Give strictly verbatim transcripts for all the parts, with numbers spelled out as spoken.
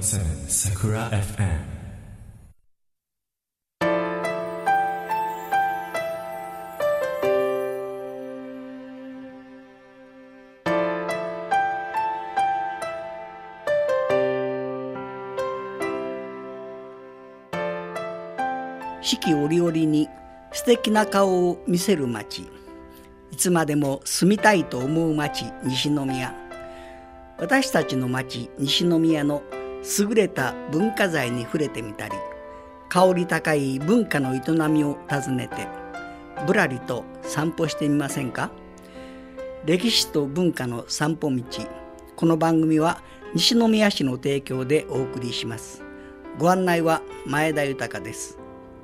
ーセブン Sakura エフエム。 四季折々に素敵な顔を見せる町、いつまでも住みたいと思う町、西宮。私たちの町西宮の優れた文化財に触れてみたり、香り高い文化の営みを訪ねてぶらりと散歩してみませんか。歴史と文化の散歩道。この番組は西宮市の提供でお送りします。ご案内は前田豊です。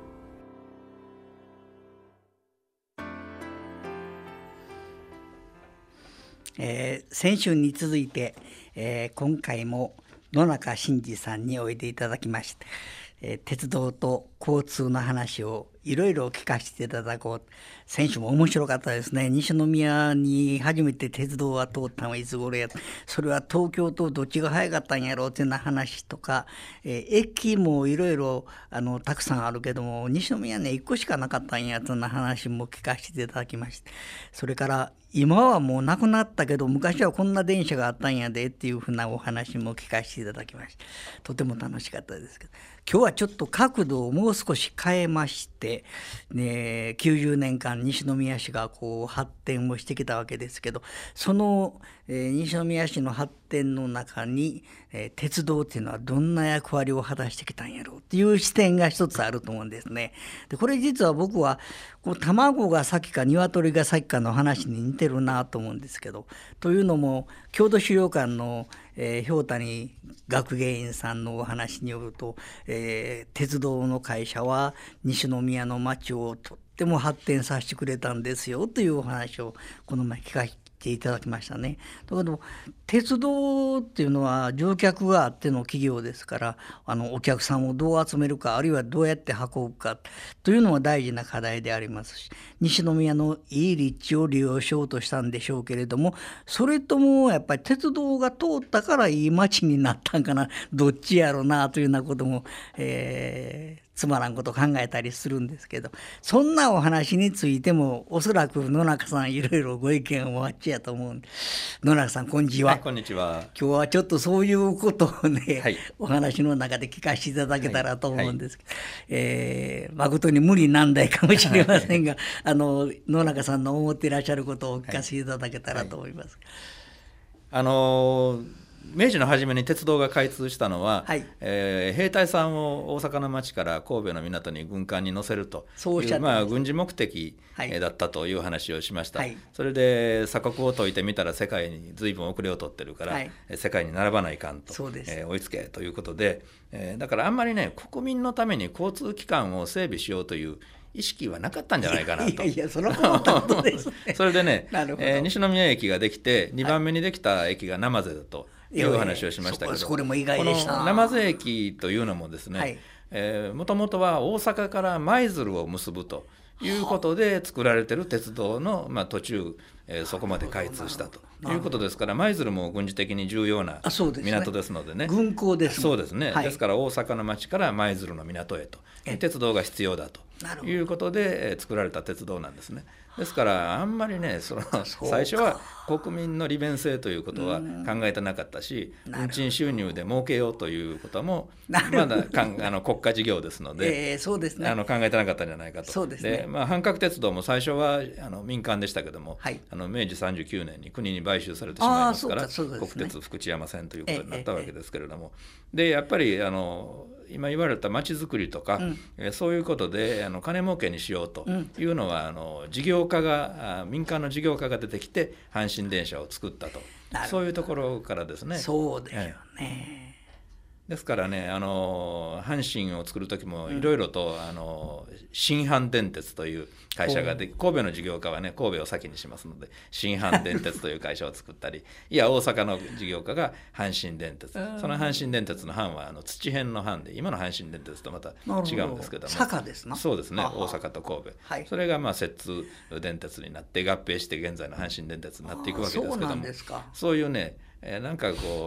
えー、先週に続いて、えー、今回も野中伸二さんにおいでいただきまして、えー、鉄道と交通の話をいろいろ聞かせていただこう。先週も面白かったですね。西宮に初めて鉄道が通ったのはいつ頃や、それは東京とどっちが早かったんやろうっていうような話とか、えー、駅もいろいろあのたくさんあるけども西宮ねいっこしかなかったんやというような話も聞かせていただきまして、それから今はもうなくなったけど昔はこんな電車があったんやでっていうふうなお話も聞かせていただきまして、とても楽しかったですけど、今日はちょっと角度をもう少し変えまして、ね、きゅうじゅうねんかん西宮市がこう発展をしてきたわけですけど、その、えー、西宮市の発展の中に、えー、鉄道っていうのはどんな役割を果たしてきたんやろうっていう視点が一つあると思うんですね。でこれ実は僕はこう卵が先か鶏が先かの話に似てるなと思うんですけど、というのも郷土資料館の、えー、氷谷学芸員さんのお話によると、えー、鉄道の会社は西宮の町をとっても発展させてくれたんですよというお話をこの前聞かせていただきましたね。だけど鉄道っていうのは乗客があっての企業ですから、あのお客さんをどう集めるか、あるいはどうやって運ぶかというのは大事な課題でありますし、西宮のいい立地を利用しようとしたんでしょうけれども、それともやっぱり鉄道が通ったからいい街になったんかな、どっちやろなというようなことも、えーつまらんこと考えたりするんですけど、そんなお話についてもおそらく野中さんいろいろご意見をお待ちやと思うんで。野中さんこんにちは。 はい、こんにちは。 今日はちょっとそういうことをね、はい、お話の中で聞かせていただけたらと思うんですけど、はいはいえー、誠に無理難題かもしれませんがあの野中さんの思っていらっしゃることをお聞かせいただけたらと思います。はいはい、あのー明治の初めに鉄道が開通したのは、はいえー、兵隊さんを大阪の町から神戸の港に軍艦に乗せるという、まあ、軍事目的、はい、だったという話をしました、はい、それで鎖国を解いてみたら世界に随分遅れを取ってるから、はい、世界に並ばないかんと、えー、追いつけということで、えー、だからあんまりね国民のために交通機関を整備しようという意識はなかったんじゃないかなと。いやいやそのことですねそれでね、えー、西宮駅ができてにばんめにできた駅が鯰瀬だという話をしましたけど、 これも意外でした。 この鯰瀬駅というのもですね、はいえー、もともとは大阪から舞鶴を結ぶということで作られている鉄道の、まあ、途中、えー、そこまで開通したということですから、舞鶴も軍事的に重要な港ですのでね、 軍港です。 そうですね、はい、ですから大阪の町から舞鶴の港へと鉄道が必要だということで、えー、作られた鉄道なんですね。ですからあんまりねその最初は国民の利便性ということは考えてなかったし、運賃収入で儲けようということもまだかんあの国家事業ですので、 えーそうですね、 あの考えてなかったんじゃないかと。 そうですね。 で、まあ、阪郭鉄道も最初はあの民間でしたけども、はい、あの明治さんじゅうきゅうねんに国に買収されてしまいますから、そうかそうですね、国鉄福知山線ということになったわけですけれども、えー、でやっぱりあの今言われた町づくりとか、うんえー、そういうことであの金儲けにしようというのは、うん、あの事業家が民間の事業家が出てきて阪神電車を作ったと、そういうところからですね。 そうですよね、 えー、ですからねあの阪神を作る時もいろいろと、うん、あの新阪電鉄という会社がで神戸の事業家はね神戸を先にしますので新阪電鉄という会社を作ったりいや大阪の事業家が阪神電鉄、その阪神電鉄の阪はあの土辺の阪で今の阪神電鉄とまた違うんですけども、 坂ですな。 そうですね、大阪と神戸、はい、それがまあ摂津電鉄になって合併して現在の阪神電鉄になっていくわけですけども、 そうなんですか。そういうね、えー、なんかこう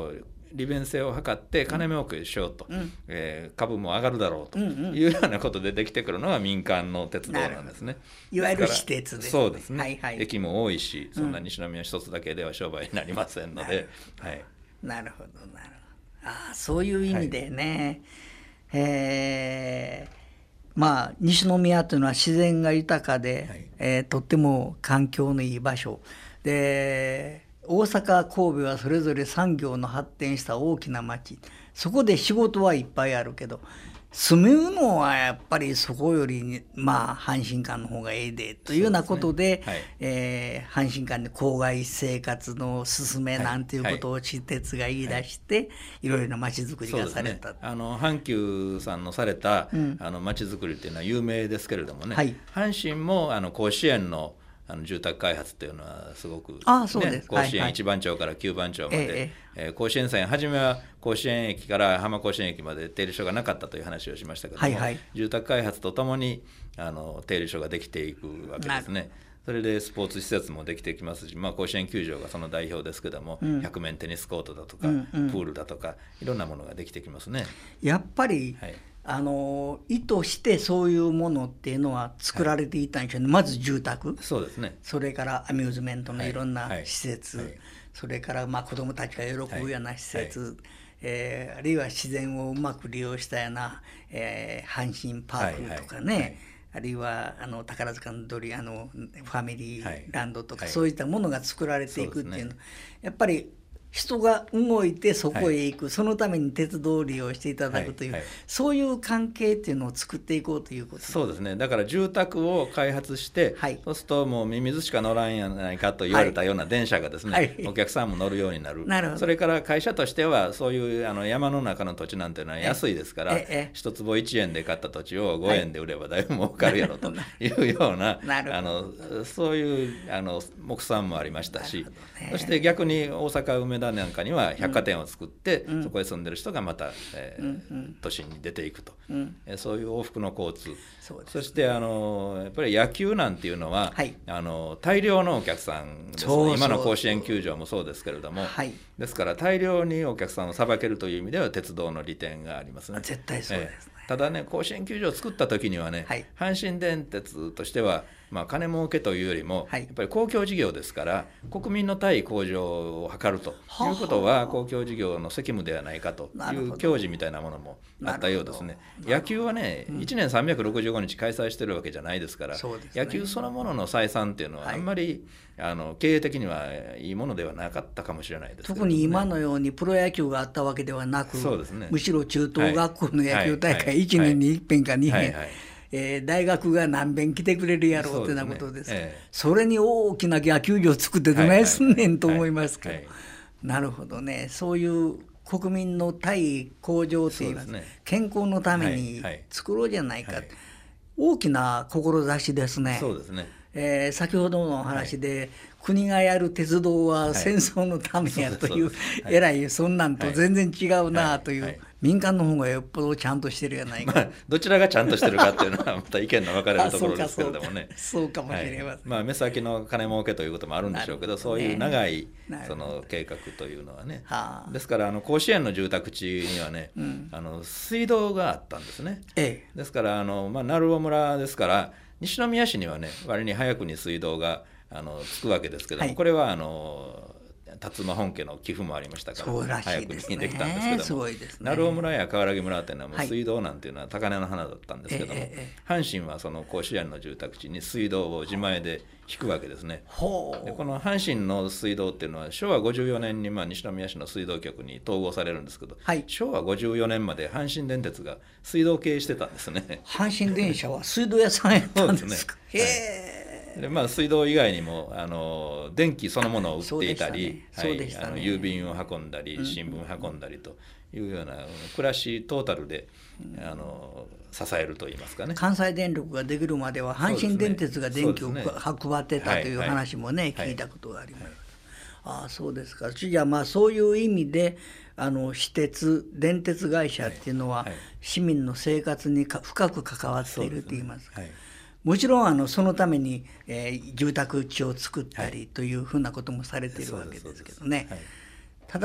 利便性を図って金儲けしようと、うん、えー、株も上がるだろうというようなことでできてくるのが民間の鉄道なんですね。 いわゆる私鉄ですね。 そうですね、 はいはい、 駅も多いし、そんな西宮一つだけでは商売になりませんので、 うん、はい、なるほどなるほど。ああ、そういう意味でね、はい、えーまあ、西宮というのは自然が豊かで、はい、えー、とっても環境のいい場所で、大阪神戸はそれぞれ産業の発展した大きな町、そこで仕事はいっぱいあるけど住むのはやっぱりそこよりまあ阪神間の方がええでというようなことで、ね、はい、えー、阪神間で郊外生活の進めなんていうことを私鉄が言い出して、はいはい、いろいろな町づくりがされた、ね、 あの阪急さんのされた、うん、あの町づくりっていうのは有名ですけれどもね、はい、阪神もあの甲子園のあの住宅開発というのはすごく、ね、 ああそうです、 甲子園いちばん町からきゅうばん町まで、はいはい、えええー、甲子園線初めは甲子園駅から浜甲子園駅まで停留所がなかったという話をしましたけども、はいはい、住宅開発とともにあの停留所ができていくわけですね。それでスポーツ施設もできてきますし、まあ、甲子園球場がその代表ですけども、うん、ひゃくめんテニスコートだとか、うんうん、プールだとかいろんなものができてきますね。 やっぱり、はい、あの意図してそういうものっていうのは作られていたんでしょうね、はい、まず住宅、 そうですね、 それからアミューズメントのいろんな施設、はいはい、それからまあ子どもたちが喜ぶような施設、はいはい、えー、あるいは自然をうまく利用したような、えー、阪神パークとかね、はいはいはい、あるいはあの宝塚のドリあのファミリーランドとか、はい、そういったものが作られていくっていうの、はい、やっぱり人が動いてそこへ行く、はい、そのために鉄道を利用していただくという、はいはい、そういう関係っていうのを作っていこうということ。 そうですね、だから住宅を開発して、はい、そうするともうミミズしか乗らんやないかと言われたような電車がですね、はい、お客さんも乗るようになる。なるほど。それから会社としてはそういうあの山の中の土地なんていうのは安いですから、一坪いちえんで買った土地をごえんで売ればだいぶ儲かるやろというような、あのそういうあの目算もありましたし、ね、そして逆に大阪梅田なんかには百貨店を作って、うん、そこへ住んでる人がまた、えーうん、都心に出ていくと、うん、えー、そういう往復の交通、 そ, うです、ね、そしてあのやっぱり野球なんていうのは、はい、あの大量のお客さんですね。そうそう、今の甲子園球場もそうですけれども、はい、ですから大量にお客さんをさばけるという意味では鉄道の利点がありますね。 絶対そうですね、 えー、ただね、甲子園球場を作った時にはね、はい、阪神電鉄としてはまあ、金儲けというよりも、はい、やっぱり公共事業ですから国民の体位向上を図るということは公共事業の責務ではないかという教示みたいなものもあったようですね。野球はね、うん、いちねんさんびゃくろくじゅうごにち開催してるわけじゃないですから、ね、野球そのものの採算っていうのはあんまり、はい、あの経営的にはいいものではなかったかもしれないですけど、ね、 特に今のようにプロ野球があったわけではなく、そうですね、むしろ中等学校の野球大会いちねんにいっぺんかにへん、はいはいはい、えー、大学が何遍来てくれるやろうってなことです。 そ, ですね、ええ、それに大きな野球場を作ってどないすんねんと思いますけど、はいはいはい、なるほどね、そういう国民の体位向上といいます、ね、健康のために作ろうじゃないか、はいはい、大きな志ですね。 そうですね、 えー、先ほどのお話で、はい、国がやる鉄道は戦争のためやという、はい、えらいそんなんと全然違うなという、はいはいはい、民間の方がよっぽどちゃんとしてるやないか、まあ、 どちらがちゃんとしてるかっていうのはまた意見の分かれるところですけれどもねそうかもしれません、 はい、まあ、目先の金儲けということもあるんでしょうけど、そういう長いその計画というのはね、ですからあの甲子園の住宅地にはね、うん、あの水道があったんですね、ええ、ですからあの、まあ、鳴尾村ですから西宮市にはね割に早くに水道があのつくわけですけども、はい、これはあの辰馬本家の寄付もありましたから早くにできたんですけども、鳴尾村や川原木村っていうのはもう水道なんていうのは高嶺の花だったんですけども、はい、阪神はその甲子園の住宅地に水道を自前で引くわけですね。でこの阪神の水道っていうのはしょうわごじゅうよねんにまあ西宮市の水道局に統合されるんですけど、はい、しょうわごじゅうよねんまで阪神電鉄が水道経営してたんですね。 阪神電車は水道屋さんやったんですか。 そうですね、へー。でまあ、水道以外にもあの電気そのものを売っていたり、郵便を運んだり新聞を運んだりというような暮らしトータルで、うん、あの支えるといいますかね。 関西電力ができるまでは阪神電鉄が電気を運ってたという話もね、聞いたことがあります、はいはい、ああそうですか。じゃあまあそういう意味であの私鉄電鉄会社っていうのは、はいはい、市民の生活にか深く関わっているといいますか、はい、もちろんあのそのために、えー、住宅地を作ったりというふうなこともされているわけですけどね、はいはい、ただ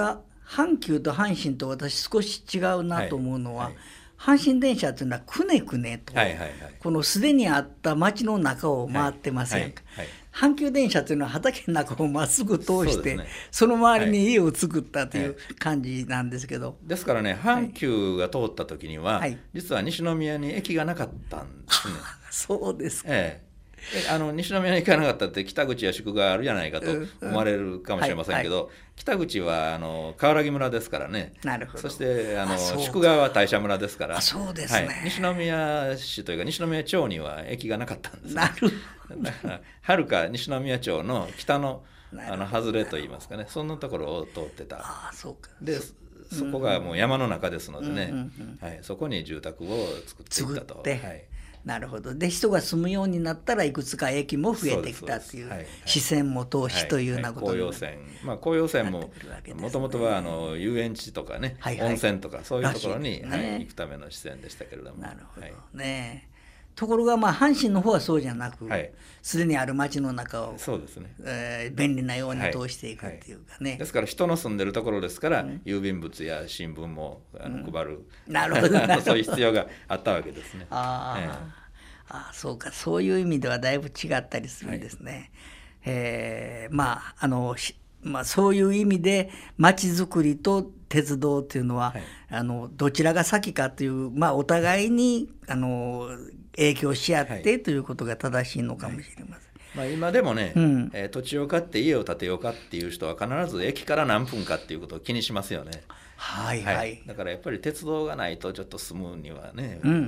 阪急と阪神と私少し違うなと思うのは、 はいはい、 阪神電車というのはくねくねと、はいはいはい、このすでにあった街の中を回ってませんか、はいはいはい、阪急電車というのは畑の中をまっすぐ通して そ,、ね、その周りに家を作ったという感じなんですけど、はいはい、 ですからね阪急が通った時には、はい、実は西宮に駅がなかったんですね。 そうですか、 ええあの西宮に行かなかったって北口や宿があるじゃないかと思われるかもしれませんけど、うんはいはい、北口はあの川原木村ですからね。 なるほど。 そしてあの宿川は大社村ですから。 あそうですね、 はい、西宮市というか西宮町には駅がなかったんです、ね、 なるほど。 だからはるか西宮町の北のあの外れといいますかね、そんなところを通ってた。 あそうか。 でそこがもう山の中ですのでね、うんうんうんはい、そこに住宅を作っていったと。 作って、はいなるほど。で人が住むようになったらいくつか駅も増えてきたっていう、はいはい、視線も投資というようなことになってくるわけですね。 まあ、紅葉線ももともとはあの遊園地とかね、はいはい、温泉とかそういうところに、ねはい、行くための視線でしたけれども。 なるほどね、はいところがまあ阪神の方はそうじゃなくすで、はい、にある町の中をそうですね、 えー、便利なように通していくっていうかね、はいはい、 ですから人の住んでるところですから、うん、郵便物や新聞もあの、うん、配るなるほどそういう必要があったわけですね。 あ、えー、あそうかそういう意味ではだいぶ違ったりするんですね、はいえー、まああのまあ、そういう意味で町づくりと鉄道というのは、はい、あのどちらが先かという、まあ、お互いにあの影響し合って、はい、ということが正しいのかもしれません、 まあ、今でもね、うんえー、土地を買って家を建てようかっていう人は必ず駅から何分かっていうことを気にしますよね。 はいはい、はい、 だからやっぱり鉄道がないとちょっと住むにはね、 うんうん、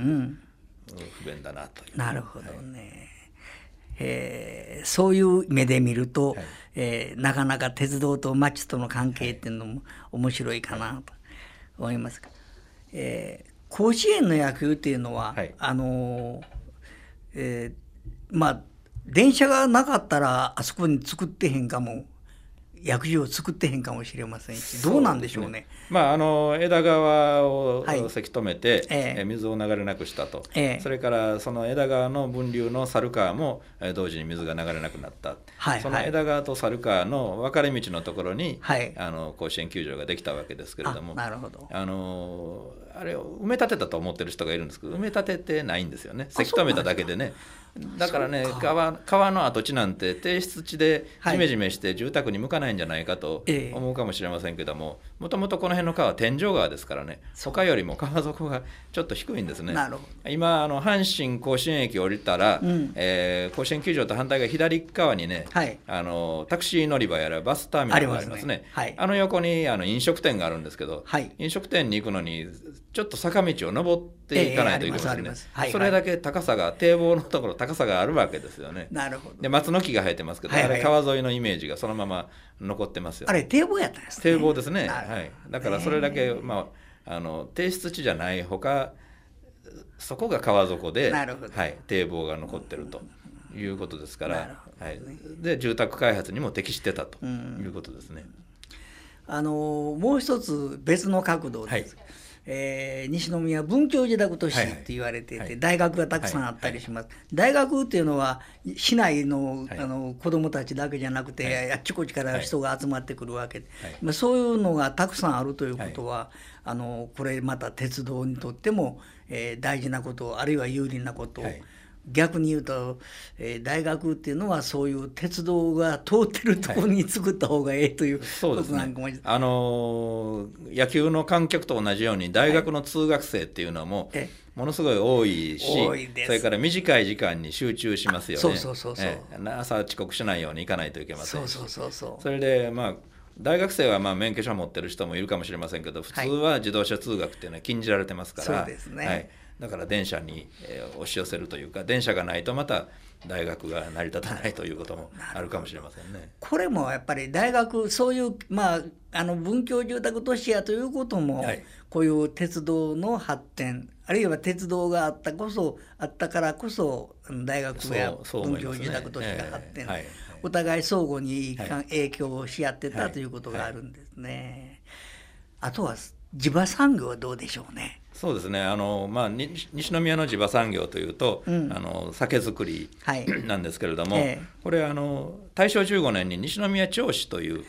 不便だなという。 なるほどね、はいえー、そういう目で見ると、はいえー、なかなか鉄道と町との関係っていうのも面白いかなと思いますが、えー、甲子園の野球っていうのは、はい、あのーえー、まあ電車がなかったらあそこに作ってへんかも野球場を作ってへんかもしれませんしどうなんでしょうね。うねまあ、あの枝川をせき止めて、はいえー、水を流れなくしたと、えー、それからその枝川の分流の猿川も同時に水が流れなくなった、はい、その枝川と猿川の分かれ道のところに、はい、あの甲子園球場ができたわけですけれども、 あ、なるほど。 あのあれを埋め立てたと思ってる人がいるんですけど埋め立ててないんですよね。せき止めただけでね。だからね川、川の跡地なんて低湿地でジメジメして住宅に向かないんじゃないかと思うかもしれませんけども、もともとこの辺の川は天井川ですからね、他よりも川底がちょっと低いんですね。 なるほど。 今あの阪神甲子園駅降りたら、うんえー、甲子園球場と反対側左側にね、はい、あのタクシー乗り場やらバスターミナルがありますね。ありますね、はい、あの横にあの飲食店があるんですけど、はい、飲食店に行くのにちょっと坂道を登っていかないといけませんね。それだけ高さが堤防のところ高さがあるわけですよね。 なるほど。 で松の木が生えてますけど、はいはい、あれ川沿いのイメージがそのまま残ってますよ、ね、 あれ堤防やったんですね。 堤防ですね、はい、だからそれだけ、まあ、あの低湿地じゃないほかそこが川底で、はい、堤防が残ってるということですから、ねはい、で住宅開発にも適してたということですね。 あのもう一つ別の角度です、はいえー、西宮文教自宅都市って言われていて、はいはい、大学がたくさんあったりします、はいはい、大学っていうのは市内 の,、はい、あの子どもたちだけじゃなくて、はい、あっちこっちから人が集まってくるわけで、はいまあ、そういうのがたくさんあるということは、はい、あのこれまた鉄道にとっても、えー、大事なことあるいは有利なことを、はい逆に言うと、えー、大学っていうのはそういう鉄道が通ってるところに作った方がええということなんかも、はいねあのー、野球の観客と同じように大学の通学生っていうのもものすごい多いし、はい、それから短い時間に集中しますよね。 そうそうそうそう、えー、朝遅刻しないように行かないといけませんしそうそうそうそうそれでまあ大学生はまあ免許証を持ってる人もいるかもしれませんけど普通は自動車通学っていうのは禁じられてますから、 はい、そうですね、 はいだから電車に押し寄せるというか電車がないとまた大学が成り立たないということもあるかもしれませんね。 これもやっぱり大学そういう、まあ、あの文教住宅都市やということも、はい、こういう鉄道の発展あるいは鉄道があったこそあったからこそ大学や文教住宅都市が発展、ねえーはいはい、お互い相互に影響をし合ってた、はい、ということがあるんですね、はい、あとは地場産業はどうでしょうね。 そうですねあの、まあ、西宮の地場産業というと、うん、あの酒造りなんですけれども、はいええ、これあの大正じゅうごねんに西宮町市という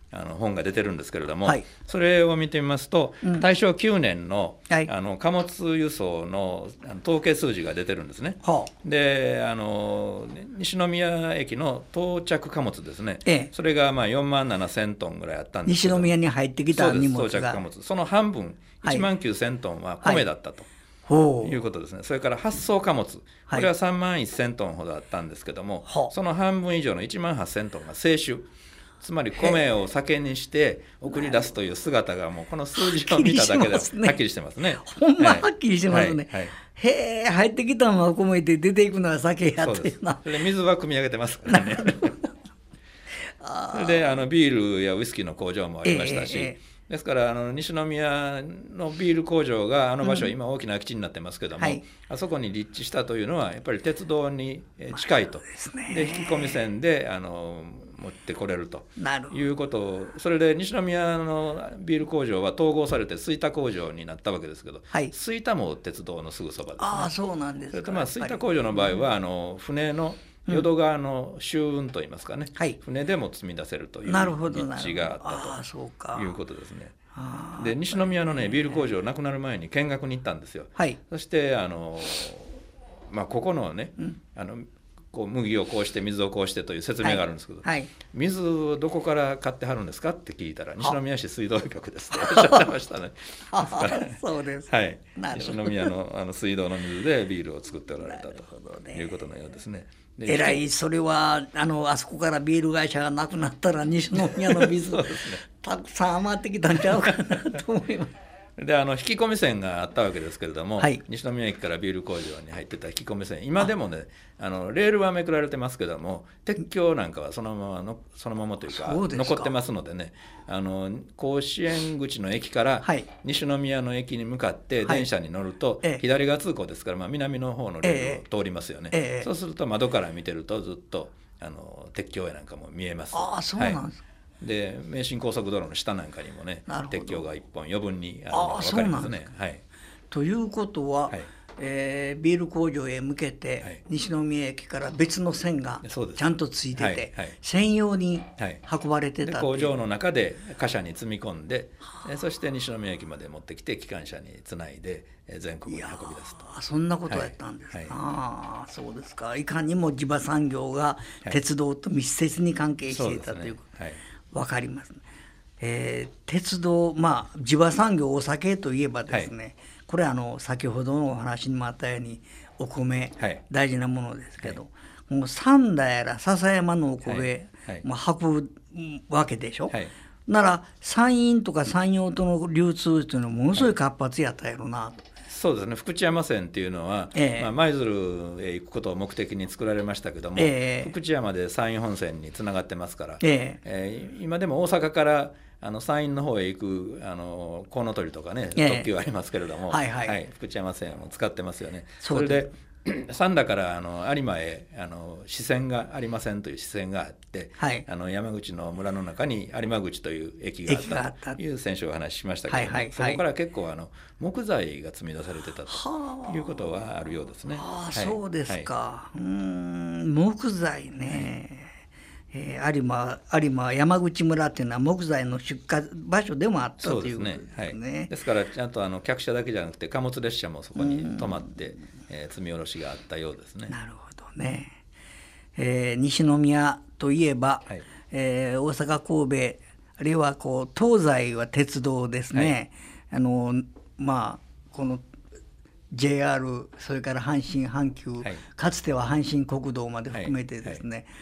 あの本が出てるんですけれども、 はい、 それを見てみますと、うん、大正きゅうねん の,、 はい、 あの貨物輸送 の, あの統計数字が出てるんですね、 はあ、 であの西宮駅の到着貨物ですね、 ええ、 それがまあよんまんななせんトンぐらいあったんですけど、 西宮に入ってきた荷物が、 そうです、到着貨物、その半分いちまんきゅうせんトンは米だったと、はい、いうことですね。それから発送貨物、これはさんまんせんトンほどあったんですけども、はい、その半分以上のいちまんはっせんトンが清酒、つまり米を酒にして送り出すという姿がもうこの数字を見ただけではっきりしてますね。 ほんまはっきりしてますね、はいはい、へえ、入ってきたのは米で出ていくのは酒やっていうな。 それで水は汲み上げてますからねそれであのビールやウイスキーの工場もありましたし、えーえー、ですからあの西宮のビール工場があの場所、うん、今大きな空き地になってますけども、はい、あそこに立地したというのはやっぱり鉄道に近いと、まあ、ですね、で引き込み線であの持ってこれるということを、それで西宮のビール工場は統合されて吹田工場になったわけですけど、はい、吹田も鉄道のすぐそばですね。 ああ、そうなんですか。 それとまあ吹田工場の場合はあの船の淀川の舟運といいますかね、うん、船でも積み出せるという立地があったということですね。で西宮のねビール工場なくなる前に見学に行ったんですよ、はい、そしてあの、まあ、ここのね、うん、あのこう麦をこうして水をこうしてという説明があるんですけど、はいはい、水をどこから買ってはるんですかって聞いたら西宮市水道局ですっておっしゃってましたねそうです、 はい、西宮 の, あの水道の水でビールを作っておられたということのようですね。 えらい、それはあのあそこからビール会社がなくなったら西宮の水、ね、たくさん余ってきたんちゃうかなと思いますであの引き込み線があったわけですけれども、はい、西宮駅からビール工場に入ってた引き込み線、今でもねあのレールはめくられてますけども鉄橋なんかはそのままのそのままというか残ってますのでね、あの甲子園口の駅から西宮の駅に向かって電車に乗ると、はい、左側通行ですから、まあ、南の方のレールを通りますよね、ええ、そうすると窓から見てるとずっとあの鉄橋やなんかも見えます。 ああ、そうなんですか、 はい、で名神高速道路の下なんかにもね鉄橋がいっぽん余分にあるのが分かりますね。はい、 ということは、はい、えー、ビール工場へ向けて、はい、西宮駅から別の線がちゃんとついてて、はいはい、専用に運ばれてたっていう、 工場の中で貨車に積み込んで、そして西宮駅まで持ってきて機関車につないで全国に運び出すと。 そんなことやったんですか、はいはい、ああ、そうですか。いかにも地場産業が鉄道と密接に関係していた、はい、ということ、ね、はい、分かりますね。えー、鉄道、まあ地場産業お酒といえばですね、はい、これあの先ほどのお話にもあったようにお米、はい、大事なものですけど、はい、もう三田やら笹山のお米、はいはい、もう運ぶわけでしょ、はい、なら山陰とか山陽との流通というのはものすごい活発やったやろなと、はい、 そうですね。福知山線っていうのは、えーまあ、舞鶴へ行くことを目的に作られましたけども、えー、福知山で山陰本線につながってますから、えーえー、今でも大阪からあの山陰の方へ行くあのコウノトリとかね、えー、特急ありますけれども、はいはいはい、福知山線を使ってますよね。それで三田からあの有馬へあの支線がありませんという支線があって、はい、あの山口の村の中に有馬口という駅があったという先週お話ししましたけども、はいはいはい、そこから結構あの木材が積み出されてたということはあるようですね。 はあ、はい、そうですか、はい、うーん木材ね、えー、有馬有馬山口村っていうのは木材の出荷場所でもあったということですね。 はい、ですからちゃんとあの客車だけじゃなくて貨物列車もそこに止まって、えー、積み下ろしがあったようですね。 なるほどね。えー、西宮といえば、はい、えー、大阪神戸あるいはこう東西は鉄道ですね、はい、あのまあこの ジェイアール それから阪神阪急、はい、かつては阪神国道まで含めてですね、はいはい、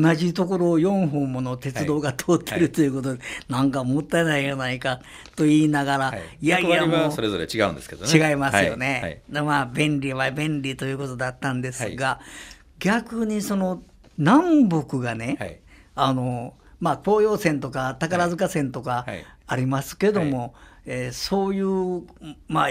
同じところをよんほんもの鉄道が通っている、はい、ということで、なんかもったいないじゃないかと言いながら、はい、 いやいやもうそれぞれ違うんですけどね。 違いますよね、はいはい、まあ便利は便利ということだったんですが、はい、逆にその南北がね、はい、あのまあ東洋線とか宝塚線とかありますけども、はいはい、えー、そういうまあ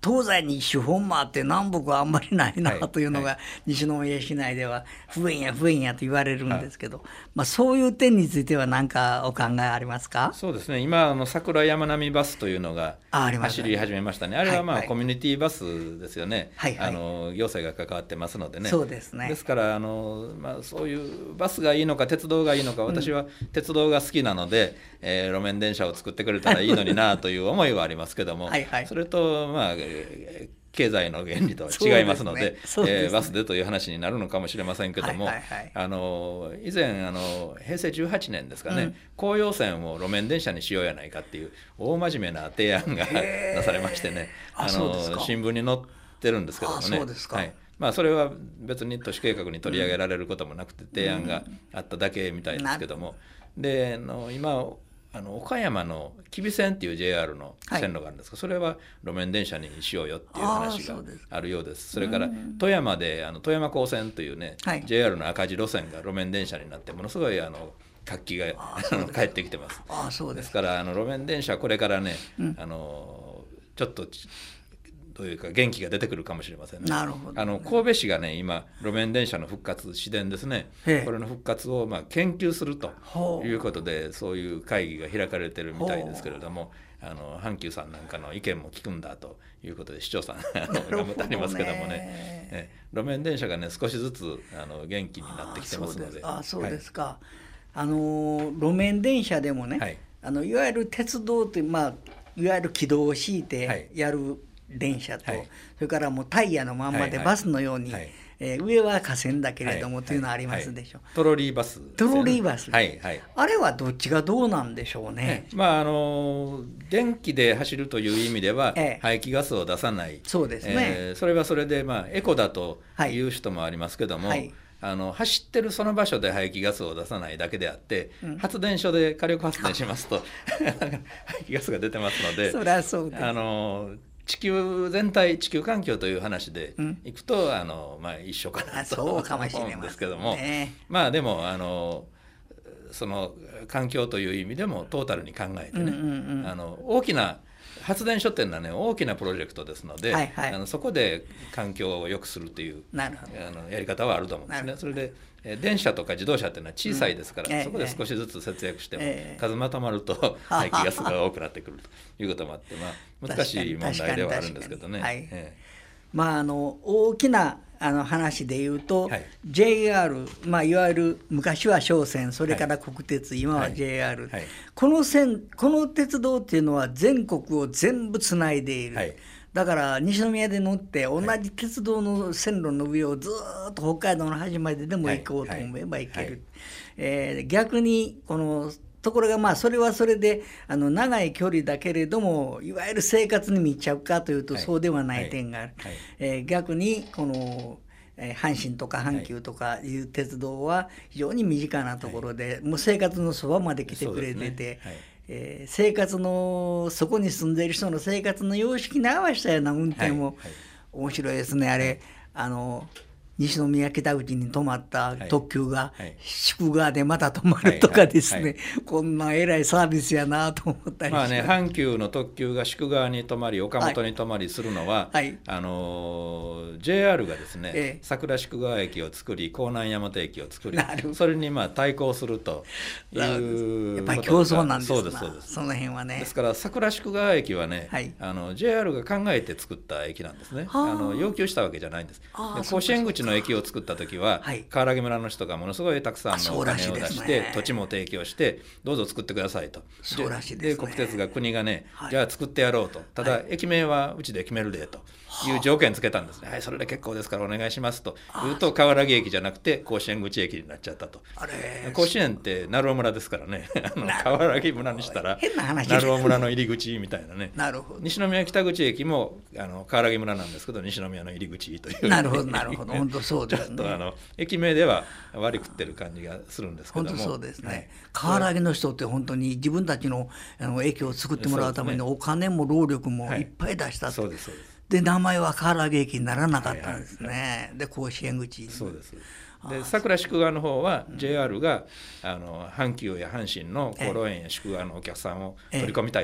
東西に四本もあって南北はあんまりないなというのが、 はいはい、 西宮市内では不便や不便やと言われるんですけど、はい、まあ、そういう点については何かお考えありますか？ そうですね、今あの桜山並バスというのが走り始めましたね。あれはまあ、はいはい、コミュニティバスですよね、はいはい、あの行政が関わってますのでね。 そうですね。 ですからあの、まあ、そういうバスがいいのか鉄道がいいのか、私は鉄道が好きなので、うん、えー、路面電車を作ってくれたらいいのになという思いはありますけどもはい、はい、それとまあ経済の原理とは違いますので、そうですね、えー、バスでという話になるのかもしれませんけども、はいはいはい、あの以前あのへいせいじゅうはちねんですかね、うん、紅葉線を路面電車にしようやないかっていう大真面目な提案がなされましてね、あの新聞に載ってるんですけどもね。 そうですか。はい、 まあ、それは別に都市計画に取り上げられることもなくて、提案があっただけみたいですけども、であの今あの岡山の吉備線っていう ジェイアール の線路があるんですが、はい、それは路面電車にしようよっていう話があるようです。それから富山であの富山高専というね、はい、ジェイアール の赤字路線が路面電車になってものすごいあの活気が帰ってきてます。 ああ、そうです。 ですからあの路面電車これからね、うん、あのちょっとというか元気が出てくるかもしれませんね。 なるほどね。 あの神戸市がね今路面電車の復活市電ですね、これの復活をまあ研究するということでそういう会議が開かれてるみたいですけれども、あの阪急さんなんかの意見も聞くんだということで市長さん頑張ってありますけども ね, ね路面電車がね少しずつあの元気になってきてますので。 ああ、そうですか。はい、あの路面電車でもね、はい、あのいわゆる鉄道って、まあ、いわゆる軌道を敷いてやる、はい、電車と、はい、それからもうタイヤのまんまでバスのように、はいはい、えー、上は架線だけれども、はい、というのはありますでしょう、 はいはい、トロリーバス、ね、 トロリーバス、 はいはい、 あれはどっちがどうなんでしょうね。 まああの電気で走るという意味では、ええ、排気ガスを出さない、 そうですね、 えー、それはそれで、まあ、エコだという人もありますけども、はいはい、あの走ってるその場所で排気ガスを出さないだけであって、うん、発電所で火力発電しますと排気ガスが出てますので、 そりゃそうです。 あの地球全体地球環境という話でいくと、うん、あのまあ、一緒かなと思うんですけども、ね、まあでもあのその環境という意味でもトータルに考えてね、うんうんうん、あの大きな発電所っていうのはね大きなプロジェクトですので、はいはい、あのそこで環境を良くするというあのやり方はあると思うんですね。それで電車とか自動車っていうのは小さいですから、うん、そこで少しずつ節約しても、えー、数まとまると排気ガスが多くなってくるということもあって、まあ、難しい問題ではあるんですけどね。はい、えーまあ、あの大きなあの話で言うと、はい、ジェイアール、まあ、いわゆる昔は商船、それから国鉄、はい、今は ジェイアール、はい、この線この鉄道っていうのは全国を全部つないでいる、はい、だから西宮で乗って同じ鉄道の線路の上をずっと北海道の端まででも行こうと思えば行ける、はいはいはい、えー、逆にこのところがまあそれはそれであの長い距離だけれどもいわゆる生活に密着かというとそうではない点がある、はいはいはい、えー、逆にこの阪神とか阪急とかいう鉄道は非常に身近なところで、はい、もう生活のそばまで来てくれてて、ね、はい、えー、生活のそこに住んでいる人の生活の様式に合わせたような運転も面白いですね、はいはい、あれあの西宮北口に止まった特急が宿川でまた止まるとかですね、はいはいはいはい、こんな偉いサービスやなと思ったりして、 まあね、阪急の特急が宿川に止まり岡本に止まりするのは、はい、あの ジェイアール がですね、ええ、桜宿川駅を作り江南大和駅を作りそれにまあ対抗するというやっぱり競争なんですな。 そうですそうです。 その辺はね。 ですから桜宿川駅はね、はい、あの ジェイアール が考えて作った駅なんですね。あの要求したわけじゃないんです。で甲子園口の駅を作った時は、はい、川原村の人がものすごいたくさんのお金を出して、ね、土地も提供してどうぞ作ってくださいと。 そうらしいですね。 で国鉄が国がね、はい、じゃあ作ってやろうと。ただ、はい、駅名はうちで決めるでという条件つけたんですね。はい、それで結構ですからお願いしますと言うと川原駅じゃなくて甲子園口駅になっちゃったと。あれ甲子園って鳴尾村ですからねあの川原村にしたら鳴尾村の入り口みたいなね。 なるほど。 西宮北口駅もあの川原村なんですけど西宮の入り口という、ね、 なるほどなるほど本当そうですね。 ちょっとあの駅名では割り食ってる感じがするんですけども、 本当そうですね、はい、川原の人って本当に自分たち の, あの駅を作ってもらうためにお金も労力もいっぱい出したと、はい、そうですそうです。で名前は川原駅にならなかったんですね、はいはいはい、で甲子園口。 そうです。で桜宿川の方は ジェイアール があの阪急や阪神の航路園や宿川のお客さんを取り込みたいと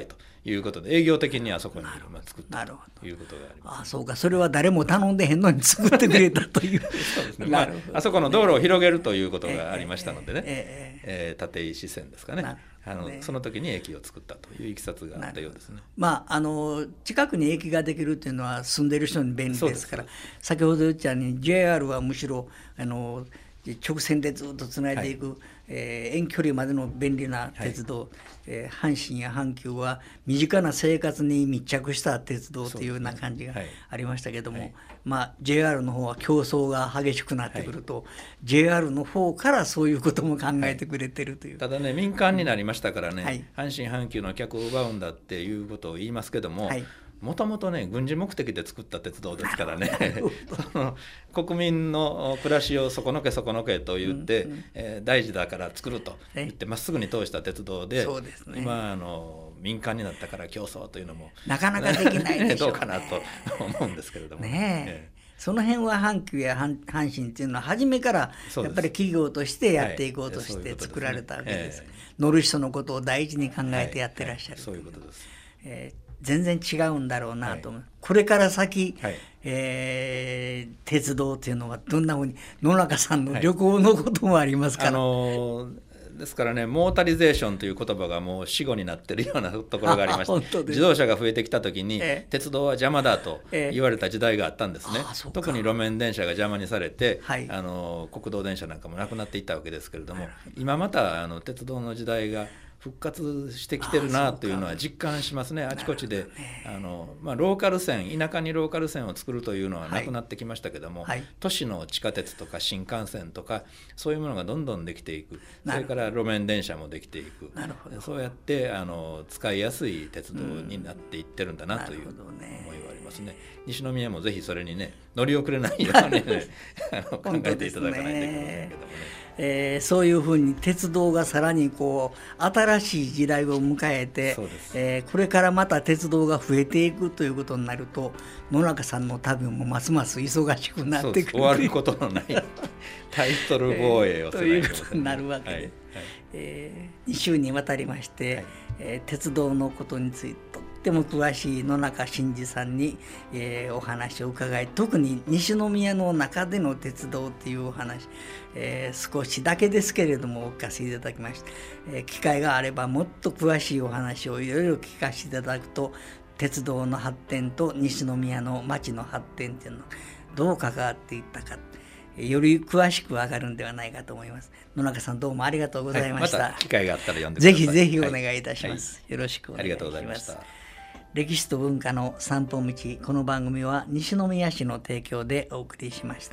いうことで営業的にはそこにまあ作ったということがあります。 あ、そうか、それは誰も頼んでへんのに作ってくれたというそうですね、まあ、あそこの道路を広げるということがありましたのでね、えーえー、立石線ですかね、あのその時に駅を作ったといういきさつがあったようですね。 まあ、あの近くに駅ができるというのは住んでいる人に便利ですから、先ほど言ったように ジェイアール はむしろあの直線でずっとつないでいく、はい、えー、遠距離までの便利な鉄道、はい、えー、阪神や阪急は身近な生活に密着した鉄道というような感じがありましたけども、はい、まあ、ジェイアール の方は競争が激しくなってくると、はい、ジェイアール の方からそういうことも考えてくれてるという、 はい、ただね、民間になりましたからね、はい、阪神阪急の客を奪うんだっていうことを言いますけども、はい、もともとね軍事目的で作った鉄道ですからねその国民の暮らしをそこのけそこのけと言って、うんうん、えー、大事だから作ると言ってまっすぐに通した鉄道で、そうですね、今あの民間になったから競争というのもなかなかできないでしょうねどうかなと思うんですけれどもね、 ね、その辺は阪急や阪神っていうのは初めからやっぱり企業としてやっていこうとして作られたわけです、はい、乗る人のことを第一に考えてやってらっしゃる、はいはい、 そういうことです、 えー全然違うんだろうなと思う、はい、これから先、はい、えー、鉄道というのはどんなふうに、野中さんの旅行のこともありますから、 はい、あのー、ですからね、モータリゼーションという言葉がもう死語になってるようなところがありまして自動車が増えてきた時に、えー、鉄道は邪魔だと言われた時代があったんですね、えー、特に路面電車が邪魔にされて、はい、あの国道電車なんかもなくなっていったわけですけれども、今またあの鉄道の時代が復活してきてるなというのは実感しますね。あちこちで、あの、まあ、ローカル線、田舎にローカル線を作るというのはなくなってきましたけども、はい、都市の地下鉄とか新幹線とかそういうものがどんどんできていく、それから路面電車もできていく、そうやってあの使いやすい鉄道になっていってるんだなという思いはありますね。西宮もぜひそれにね乗り遅れないように、ね、あの考えていただかないといけませんけどもね。 えー、そういうふうに鉄道がさらにこう新しい時代を迎えて、えー、これからまた鉄道が増えていくということになると野中さんの旅もますます忙しくなってくる終わることのないタイトル防衛をせないと、えー、ということになるわけで、はいはい、えー、に週にわたりまして、はい、えー、鉄道のことについてとっても詳しい野中伸二さんに、えー、お話を伺い、特に西宮の中での鉄道っていうお話、えー、少しだけですけれどもお聞かせいただきました、えー、機会があればもっと詳しいお話をいろいろ聞かせていただくと、鉄道の発展と西宮の町の発展っていうのはどう関わっていったか、より詳しくわかるんではないかと思います。野中さん、どうもありがとうございました、はい、 また機会があったら読んでください。 ぜひぜひお願いいたします、はい、よろしくお願いします。 ありがとうございました。 歴史と文化の散歩道、この番組は西宮市の提供でお送りしました。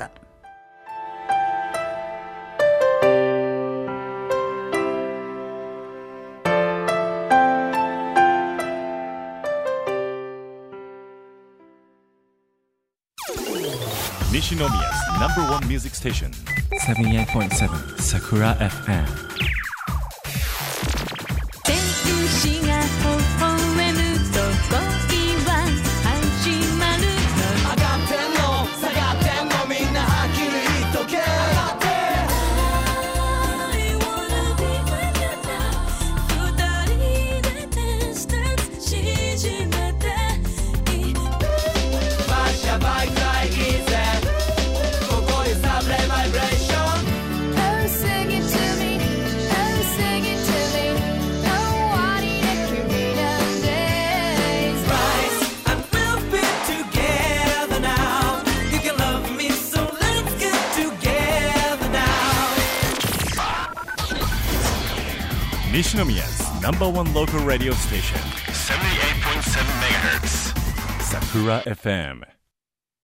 西宮 number one music station seventy-eight point seven Sakura エフエム。 天使が微笑むと恋は始まる。上がってんの下がってんのみんなはっきり言っとけ。I wanna be with you now 二人でディスタンス縮めていい。バシャバイクライキーゼ西宮 number one local radio station seventy-eight point seven megahertz Sakura エフエム